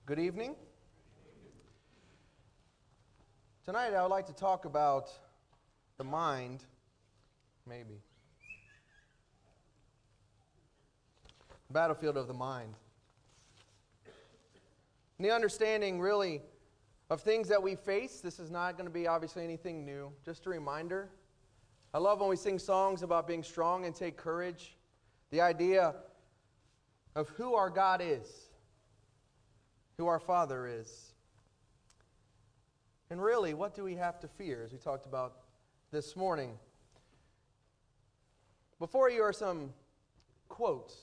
Good evening. Tonight I would like to talk about the mind, maybe. The battlefield of the mind. And the understanding, really, of things that we face. This is not going to be obviously anything new. Just a reminder. I love when we sing songs about being strong and take courage. The idea of who our God is, who our Father is. And really, what do we have to fear, as we talked about this morning? Before you are some quotes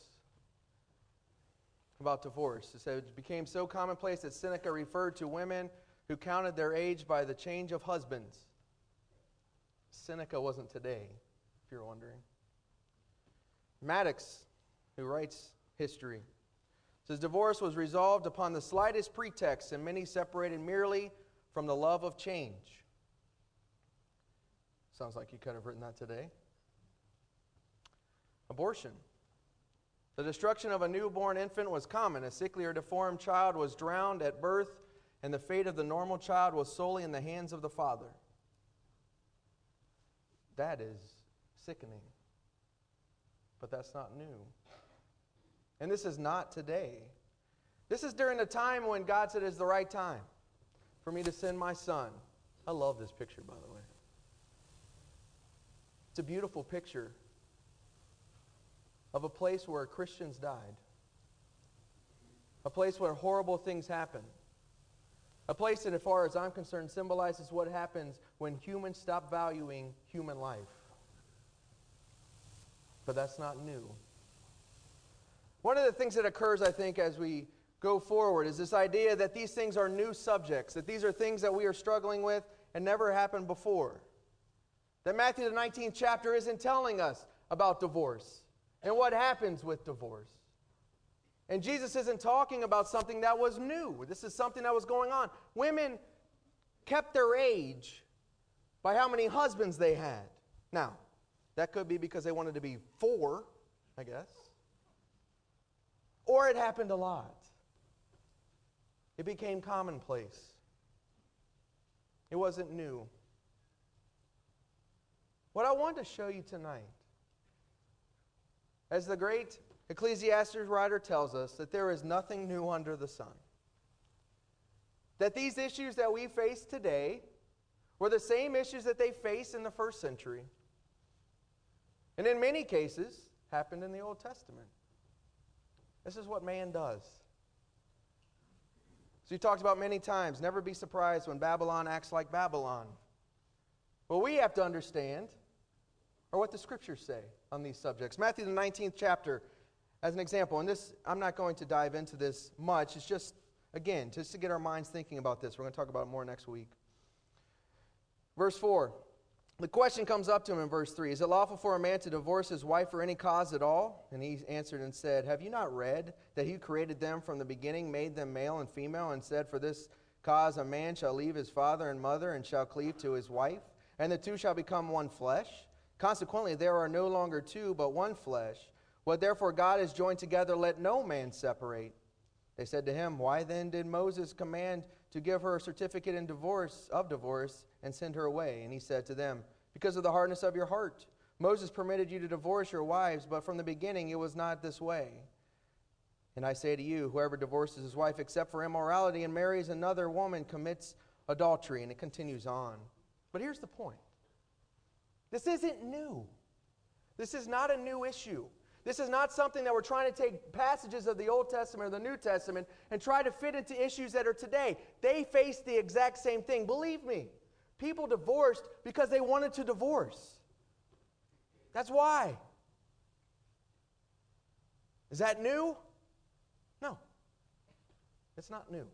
about divorce. It said, it became so commonplace that Seneca referred to women who counted their age by the change of husbands. Seneca wasn't today, if you're wondering. Maddox, who writes history, says divorce was resolved upon the slightest pretext, and many separated merely from the love of change. Sounds like you could have written that today. Abortion. The destruction of a newborn infant was common. A sickly or deformed child was drowned at birth, and the fate of the normal child was solely in the hands of the father. That is sickening. But that's not new. And this is not today. This is during the time when God said it's the right time for me to send my son. I love this picture, by the way. It's a beautiful picture of a place where Christians died. A place where horrible things happen. A place that, as far as I'm concerned, symbolizes what happens when humans stop valuing human life. But that's not new. One of the things that occurs, I think, as we go forward is this idea that these things are new subjects, that these are things that we are struggling with and never happened before. That Matthew the 19th chapter isn't telling us about divorce and what happens with divorce. And Jesus isn't talking about something that was new. This is something that was going on. Women kept their age by how many husbands they had. Now, that could be because they wanted to be 4, I guess. Or it happened a lot. It became commonplace. It wasn't new. What I want to show you tonight, as the great Ecclesiastes writer tells us, that there is nothing new under the sun. That these issues that we face today were the same issues that they faced in the first century. And in many cases, happened in the Old Testament. This is what man does. So he talked about many times, never be surprised when Babylon acts like Babylon. What we have to understand are what the Scriptures say on these subjects. Matthew the 19th chapter, as an example, and this, I'm not going to dive into this much. It's just, again, just to get our minds thinking about this. We're going to talk about it more next week. Verse 4. The question comes up to him in verse 3. Is it lawful for a man to divorce his wife for any cause at all? And he answered and said, have you not read that he created them from the beginning, made them male and female, and said, for this cause a man shall leave his father and mother and shall cleave to his wife, and the two shall become one flesh? Consequently, there are no longer two, but one flesh. What therefore God has joined together, let no man separate. They said to him, why then did Moses command to give her a certificate of divorce and send her away? And he said to them, because of the hardness of your heart. Moses permitted you to divorce your wives, but from the beginning it was not this way. And I say to you, whoever divorces his wife except for immorality and marries another woman commits adultery. And it continues on. But here's the point. This isn't new. This is not a new issue. This is not something that we're trying to take passages of the Old Testament or the New Testament and try to fit into issues that are today. They face the exact same thing. Believe me, people divorced because they wanted to divorce. That's why. Is that new? No. It's not new.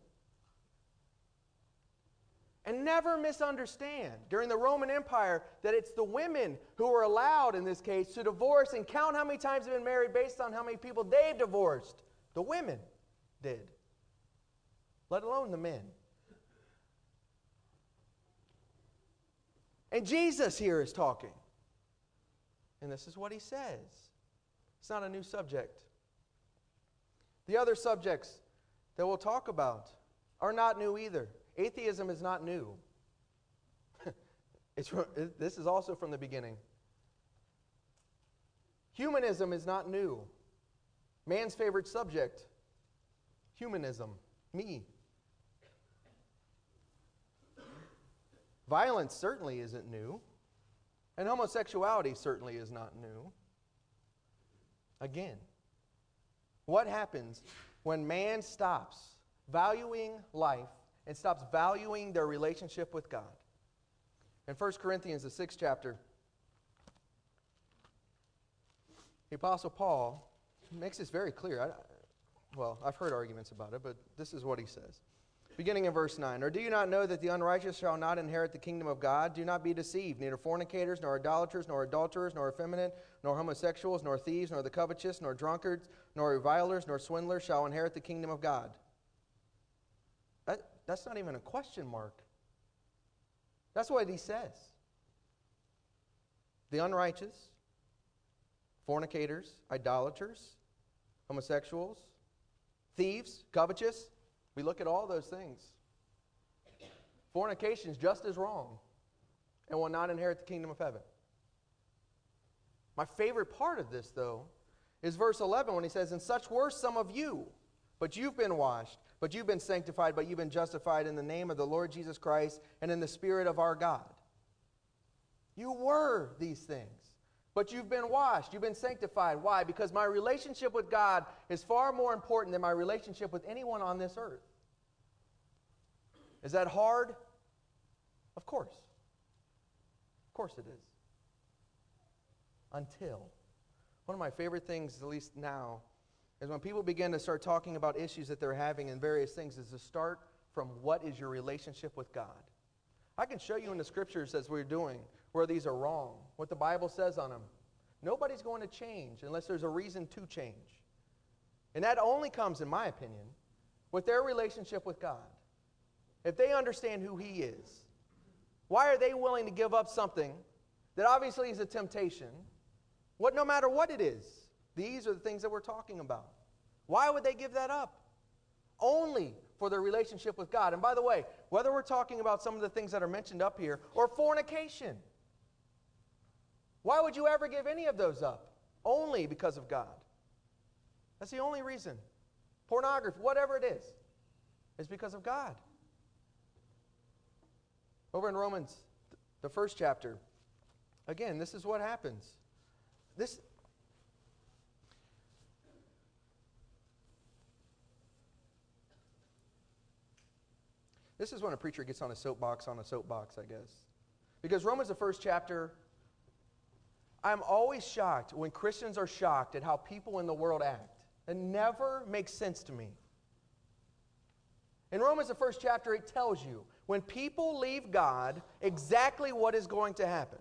And never misunderstand, during the Roman Empire, that it's the women who were allowed, in this case, to divorce and count how many times they've been married based on how many people they've divorced. The women did, let alone the men. And Jesus here is talking. And this is what he says. It's not a new subject. The other subjects that we'll talk about are not new either. Atheism is not new. This is also from the beginning. Humanism is not new. Man's favorite subject, humanism, me. Violence certainly isn't new, and homosexuality certainly is not new. Again, what happens when man stops valuing life and stops valuing their relationship with God? In 1 Corinthians, the 6th chapter, the Apostle Paul makes this very clear. I've heard arguments about it, but this is what he says. Beginning in verse 9, "Or do you not know that the unrighteous shall not inherit the kingdom of God? Do not be deceived. Neither fornicators, nor idolaters, nor adulterers, nor effeminate, nor homosexuals, nor thieves, nor the covetous, nor drunkards, nor revilers, nor swindlers shall inherit the kingdom of God." That's not even a question mark. That's what he says. The unrighteous, fornicators, idolaters, homosexuals, thieves, covetous. We look at all those things. Fornication is just as wrong and will not inherit the kingdom of heaven. My favorite part of this, though, is verse 11 when he says, "And such were some of you, but you've been washed, but you've been sanctified, but you've been justified in the name of the Lord Jesus Christ and in the Spirit of our God." You were these things, but you've been washed, you've been sanctified. Why? Because my relationship with God is far more important than my relationship with anyone on this earth. Is that hard? Of course. Of course it is. Until. One of my favorite things, at least now, is when people begin to start talking about issues that they're having and various things, is to start from what is your relationship with God. I can show you in the scriptures as we're doing where these are wrong, what the Bible says on them. Nobody's going to change unless there's a reason to change. And that only comes, in my opinion, with their relationship with God. If they understand who He is, why are they willing to give up something that obviously is a temptation, no matter what it is? These are the things that we're talking about. Why would they give that up? Only for their relationship with God. And by the way, whether we're talking about some of the things that are mentioned up here or fornication, why would you ever give any of those up? Only because of God. That's the only reason. Pornography, whatever it is because of God. Over in Romans, the 1st chapter, again, this is what happens. This is when a preacher gets on a soapbox, I guess. Because Romans, the 1st chapter, I'm always shocked when Christians are shocked at how people in the world act. It never makes sense to me. In Romans, the 1st chapter, it tells you when people leave God, exactly what is going to happen.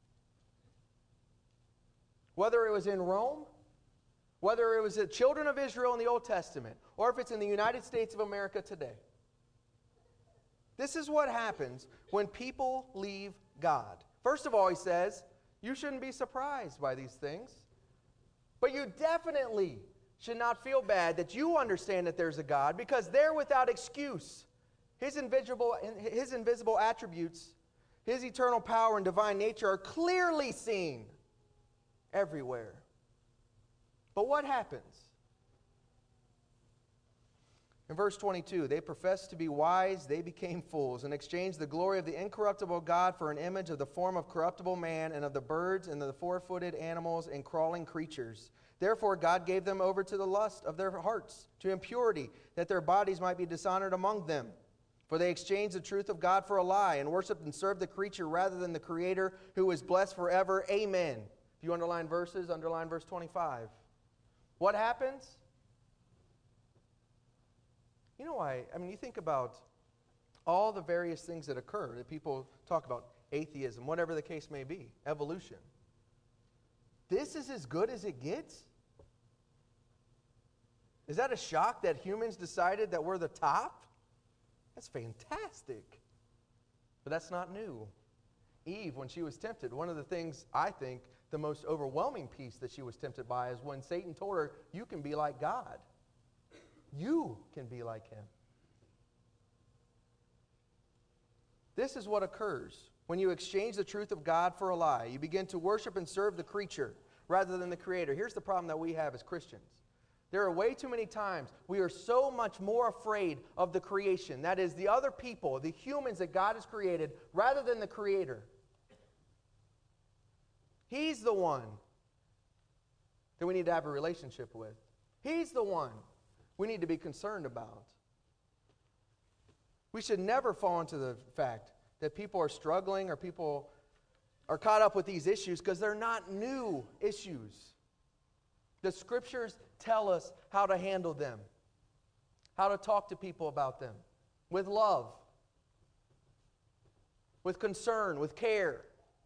Whether it was in Rome, whether it was the children of Israel in the Old Testament, or if it's in the United States of America today. This is what happens when people leave God. First of all, he says, you shouldn't be surprised by these things. But you definitely should not feel bad that you understand that there's a God, because they're without excuse. His invisible attributes, His eternal power and divine nature are clearly seen everywhere. But what happens? In verse 22, they professed to be wise, they became fools, and exchanged the glory of the incorruptible God for an image of the form of corruptible man, and of the birds, and the four-footed animals, and crawling creatures. Therefore God gave them over to the lust of their hearts, to impurity, that their bodies might be dishonored among them. For they exchanged the truth of God for a lie, and worshipped and served the creature rather than the Creator, who is blessed forever. Amen. If you underline verses, underline verse 25. What happens? You know why? I mean, you think about all the various things that occur that people talk about, atheism, whatever the case may be, evolution. This is as good as it gets? Is that a shock that humans decided that we're the top? That's fantastic. But that's not new. Eve, when she was tempted, one of the things I think the most overwhelming piece that she was tempted by is when Satan told her, you can be like God. you can be like him. This is what occurs when you exchange the truth of God for a lie. You begin to worship and serve the creature rather than the Creator. Here's the problem that we have as Christians. There are way too many times we are so much more afraid of the creation, that is, the other people, the humans that God has created, rather than the Creator. He's the one that we need to have a relationship with. He's the one we need to be concerned about. We should never fall into the fact that people are struggling or people are caught up with these issues because they're not new issues. The Scriptures tell us how to handle them, how to talk to people about them with love, with concern, with care,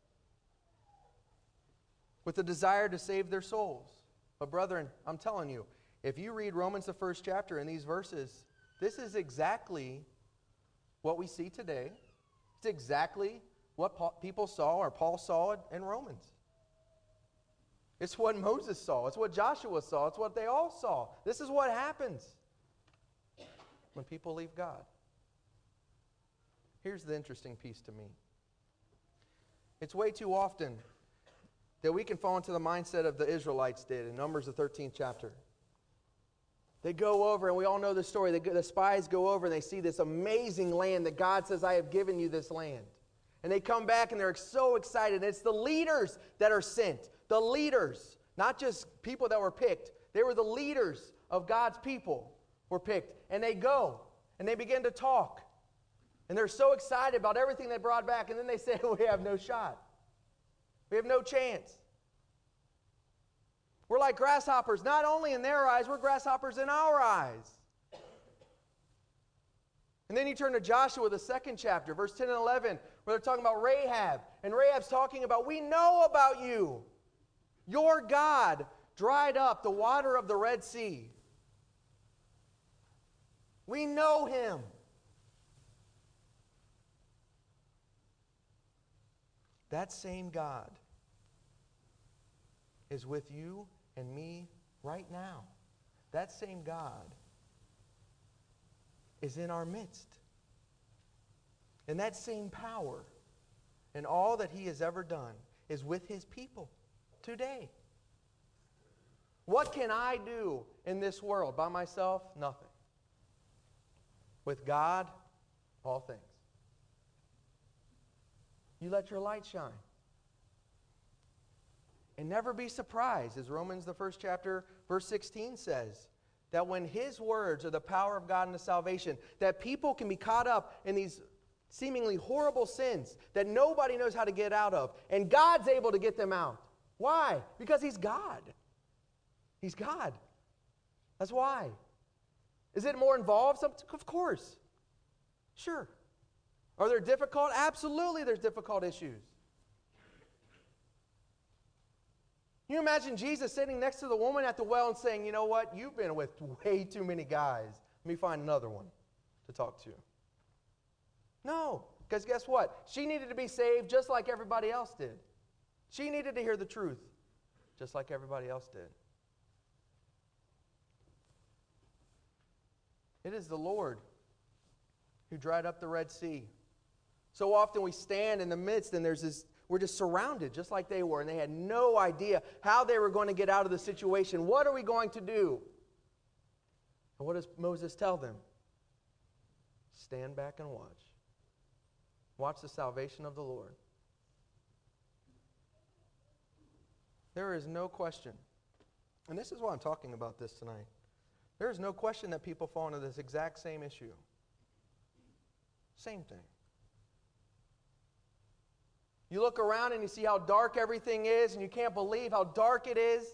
with a desire to save their souls. But brethren, I'm telling you, if you read Romans the 1st chapter in these verses, this is exactly what we see today. It's exactly what people saw, or Paul saw it in Romans. It's what Moses saw. It's what Joshua saw. It's what they all saw. This is what happens when people leave God. Here's the interesting piece to me. It's way too often that we can fall into the mindset of the Israelites did in Numbers the 13th chapter. They go over, and we all know the story. The spies go over, and they see this amazing land that God says, I have given you this land. And they come back, and they're so excited. And it's the leaders that are sent. The leaders, not just people that were picked. They were the leaders of God's people were picked. And they go, and they begin to talk. And they're so excited about everything they brought back. And then they say, we have no shot. We have no chance. We're like grasshoppers. Not only in their eyes, we're grasshoppers in our eyes. And then you turn to Joshua, the 2nd chapter, verse 10 and 11, where they're talking about Rahab. And Rahab's talking about, we know about you. Your God dried up the water of the Red Sea. We know him. That same God is with you and me right now. That same God is in our midst. And that same power and all that he has ever done is with his people today. What can I do in this world by myself? Nothing. With God, all things. You let your light shine. And never be surprised, as Romans the 1st chapter, verse 16 says, that when his words are the power of God into salvation, that people can be caught up in these seemingly horrible sins that nobody knows how to get out of. And God's able to get them out. Why? Because he's God. He's God. That's why. Is it more involved? Of course. Sure. Are there difficult? Absolutely there's difficult issues. Can you imagine Jesus sitting next to the woman at the well and saying, you know what, you've been with way too many guys. Let me find another one to talk to. No, because guess what? She needed to be saved just like everybody else did. She needed to hear the truth just like everybody else did. It is the Lord who dried up the Red Sea. So often we stand in the midst and we're just surrounded just like they were, and they had no idea how they were going to get out of the situation. What are we going to do? And what does Moses tell them? Stand back and watch. Watch the salvation of the Lord. There is no question, and this is why I'm talking about this tonight. There is no question that people fall into this exact same issue. Same thing. You look around and you see how dark everything is, and you can't believe how dark it is.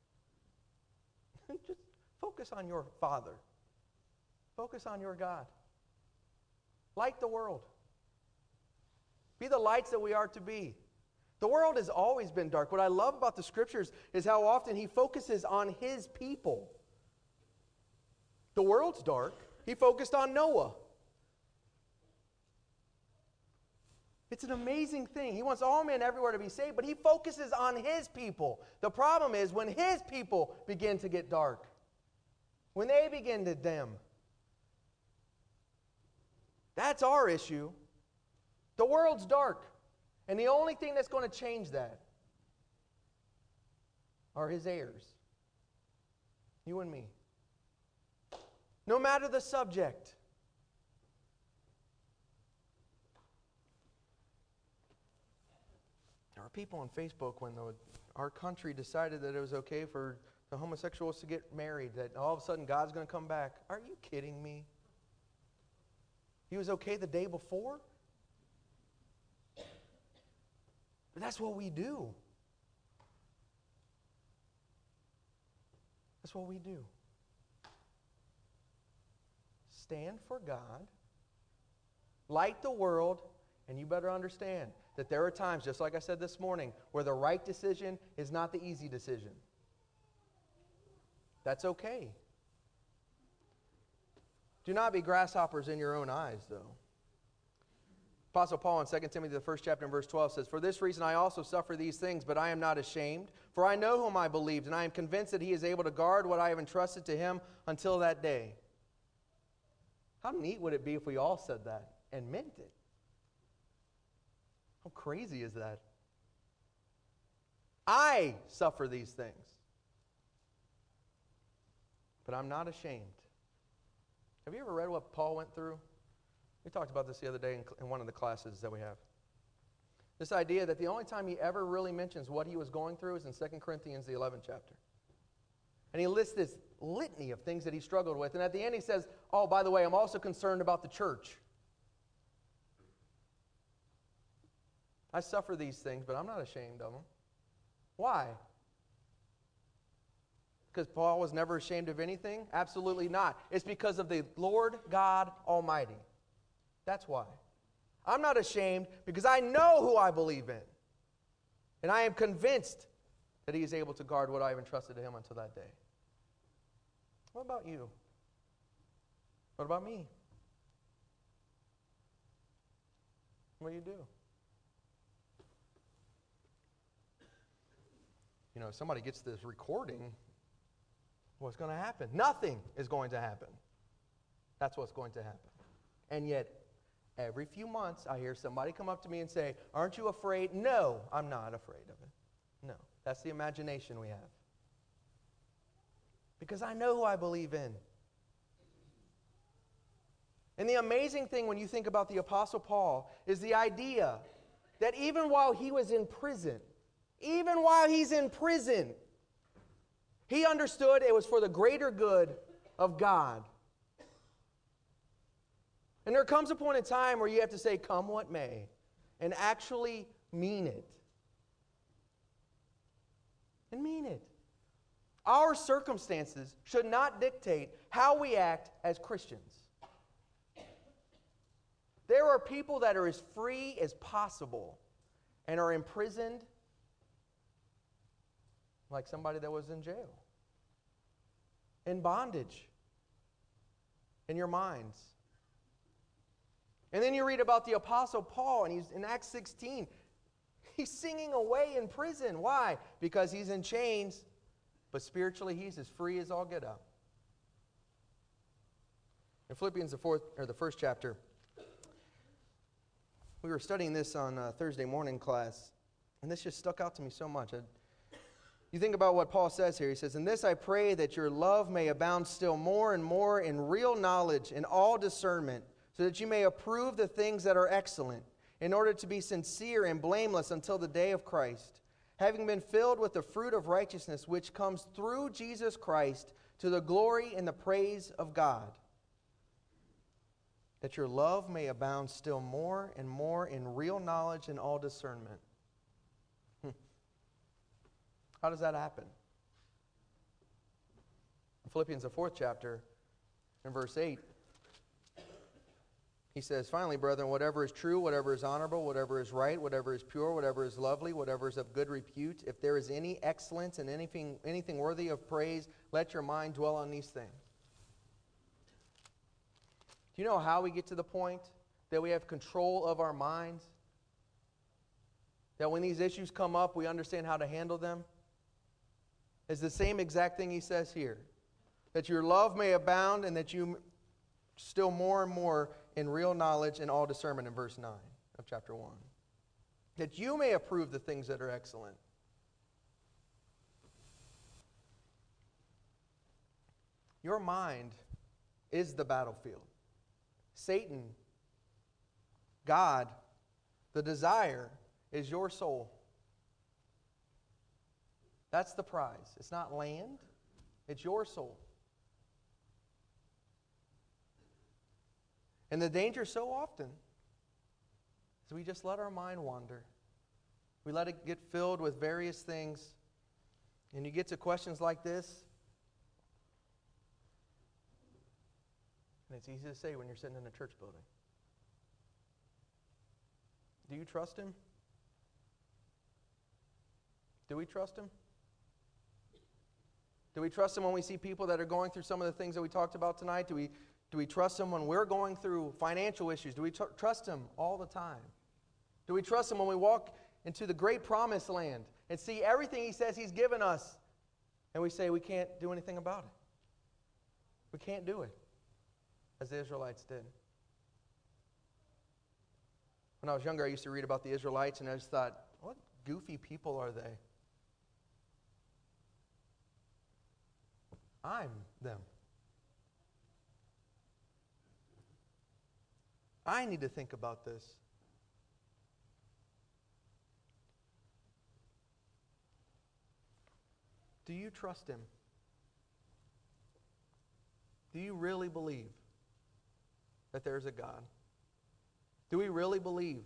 Just focus on your Father. Focus on your God. Light the world. Be the lights that we are to be. The world has always been dark. What I love about the Scriptures is how often he focuses on his people. The world's dark. He focused on Noah. It's an amazing thing. He wants all men everywhere to be saved, but he focuses on his people. The problem is when his people begin to get dark, when they begin to dim, that's our issue. The world's dark. And the only thing that's going to change that are His heirs. You and me. No matter the subject. There are people on Facebook when our country decided that it was okay for the homosexuals to get married, that all of a sudden God's going to come back. Are you kidding me? He was okay the day before? But that's what we do. That's what we do. Stand for God, light the world, and you better understand that there are times, just like I said this morning, where the right decision is not the easy decision. That's okay. Do not be grasshoppers in your own eyes, though. Apostle Paul in 2 Timothy, the 1st chapter, and verse 12 says, "For this reason I also suffer these things, but I am not ashamed. For I know whom I believed, and I am convinced that He is able to guard what I have entrusted to Him until that day." How neat would it be if we all said that and meant it? How crazy is that? I suffer these things, but I'm not ashamed. Have you ever read what Paul went through? We talked about this the other day in one of the classes that we have. This idea that the only time he ever really mentions what he was going through is in 2 Corinthians, the 11th chapter. And he lists this litany of things that he struggled with. And at the end he says, oh, by the way, I'm also concerned about the church. I suffer these things, but I'm not ashamed of them. Why? Because Paul was never ashamed of anything? Absolutely not. It's because of the Lord God Almighty. That's why. I'm not ashamed because I know who I believe in. And I am convinced that He is able to guard what I have entrusted to Him until that day. What about you? What about me? What do you do? You know, if somebody gets this recording, what's going to happen? Nothing is going to happen. That's what's going to happen. And yet, every few months, I hear somebody come up to me and say, aren't you afraid? No, I'm not afraid of it. No, that's the imagination we have. Because I know who I believe in. And the amazing thing when you think about the Apostle Paul is the idea that even while he was in prison, even while he's in prison, he understood it was for the greater good of God. And there comes a point in time where you have to say, come what may, and actually mean it. And mean it. Our circumstances should not dictate how we act as Christians. There are people that are as free as possible and are imprisoned like somebody that was in jail. In bondage. In your minds. And then you read about the Apostle Paul, and he's in Acts 16. He's singing away in prison. Why? Because he's in chains, but spiritually he's as free as all get up. In Philippians, the first chapter, we were studying this on Thursday morning class, and this just stuck out to me so much. You think about what Paul says here. He says, "In this I pray that your love may abound still more and more in real knowledge and all discernment, so that you may approve the things that are excellent, in order to be sincere and blameless until the day of Christ, having been filled with the fruit of righteousness which comes through Jesus Christ to the glory and the praise of God. That your love may abound still more and more in real knowledge and all discernment." How does that happen? In Philippians, the 4th chapter, in verse 8, he says, "Finally, brethren, whatever is true, whatever is honorable, whatever is right, whatever is pure, whatever is lovely, whatever is of good repute, if there is any excellence and anything worthy of praise, let your mind dwell on these things." Do you know how we get to the point that we have control of our minds? That when these issues come up, we understand how to handle them? It's the same exact thing he says here. that your love may abound, and that you still more and more in real knowledge and all discernment, in verse 9 of chapter 1. That you may approve the things that are excellent. Your mind is the battlefield. Satan, God, the desire is your soul. That's the prize. It's not land, it's your soul. And the danger so often is we just let our mind wander. We let it get filled with various things. And you get to questions like this. And it's easy to say when you're sitting in a church building. Do you trust Him? Do we trust Him? Do we trust Him when we see people that are going through some of the things that we talked about tonight? Do we trust Him when we're going through financial issues? Do we trust Him all the time? Do we trust Him when we walk into the great promised land and see everything He says He's given us, and we say we can't do anything about it? We can't do it, as the Israelites did. When I was younger, I used to read about the Israelites, and I just thought, what goofy people are they? I'm them. I need to think about this. Do you trust Him? Do you really believe that there's a God? Do we really believe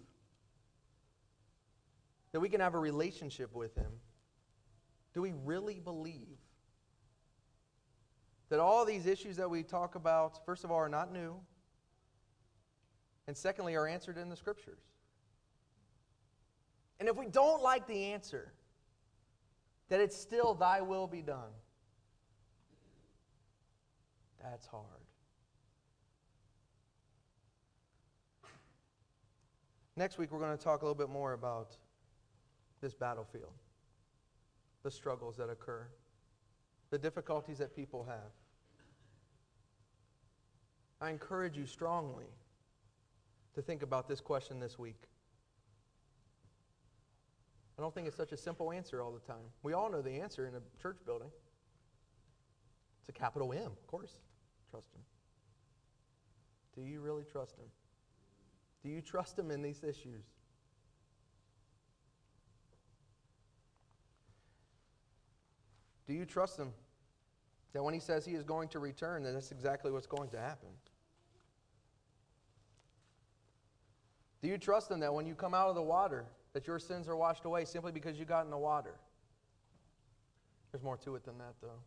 that we can have a relationship with Him? Do we really believe that all these issues that we talk about, first of all, are not new, and secondly, are answered in the Scriptures? And if we don't like the answer, that it's still Thy will be done, that's hard. Next week, we're going to talk a little bit more about this battlefield, the struggles that occur, the difficulties that people have. I encourage you strongly to think about this question this week. I don't think it's such a simple answer all the time. We all know the answer in a church building. It's a capital M, of course. Trust Him. Do you really trust Him? Do you trust Him in these issues? Do you trust Him that when He says He is going to return, that that's exactly what's going to happen? Do you trust Him that when you come out of the water, that your sins are washed away simply because you got in the water? There's more to it than that, though.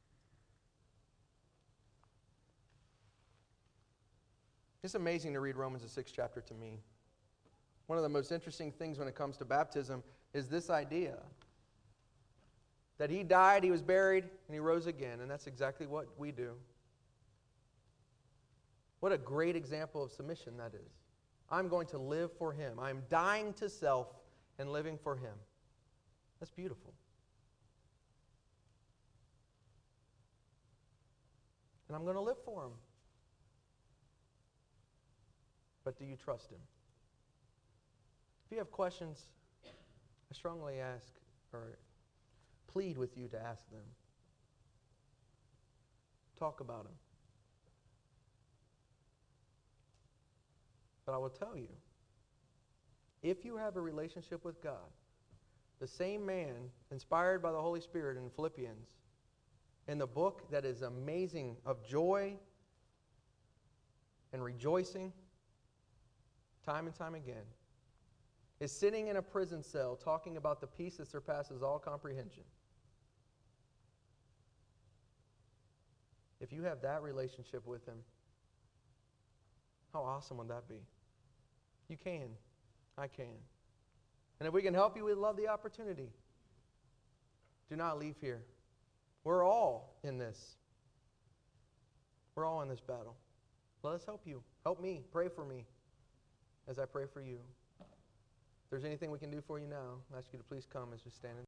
It's amazing to read Romans, the 6th chapter, to me. One of the most interesting things when it comes to baptism is this idea that He died, He was buried, and He rose again. And that's exactly what we do. What a great example of submission that is. I'm going to live for Him. I'm dying to self and living for Him. That's beautiful. And I'm going to live for Him. But do you trust Him? If you have questions, I strongly ask or plead with you to ask them. Talk about Him. But I will tell you, if you have a relationship with God, the same man inspired by the Holy Spirit in Philippians, in the book that is amazing of joy and rejoicing, time and time again, is sitting in a prison cell talking about the peace that surpasses all comprehension. If you have that relationship with Him, how awesome would that be? You can. I can. And if we can help you, we'd love the opportunity. Do not leave here. We're all in this. We're all in this battle. Let us help you. Help me. Pray for me as I pray for you. If there's anything we can do for you now, I ask you to please come as we stand in